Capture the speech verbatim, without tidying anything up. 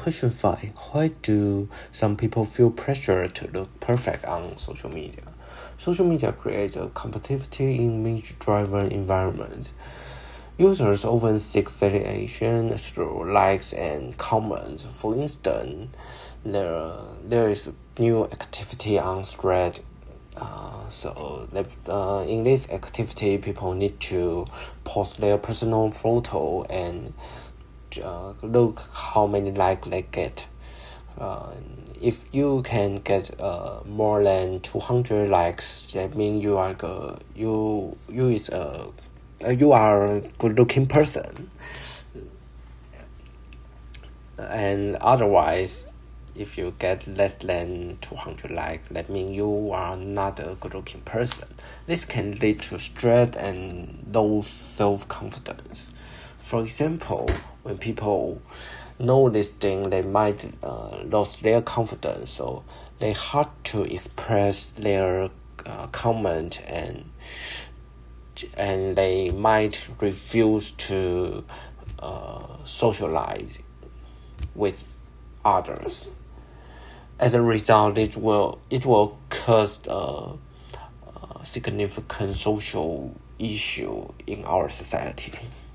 Question five. Why do some people feel pressure to look perfect on social media? Social media creates a competitive image-driven environment. Users often seek validation through likes and comments. For instance, there, there is new activity on Thread. Uh, so uh, in this activity, people need to post their personal photo and uh, look how many likes they get. Uh, if you can get uh, more than two hundred likes, that means you are a, you you is a you are a good-looking person. And otherwise, if you get less than two hundred likes, that means you are not a good-looking person. This can lead to stress and low self-confidence. For example, when people know this thing, they might uh, lose their confidence, so they hard to express their uh, comment and and they might refuse to uh, socialize with others. As a result, it will it will cause a, a significant social issue in our society.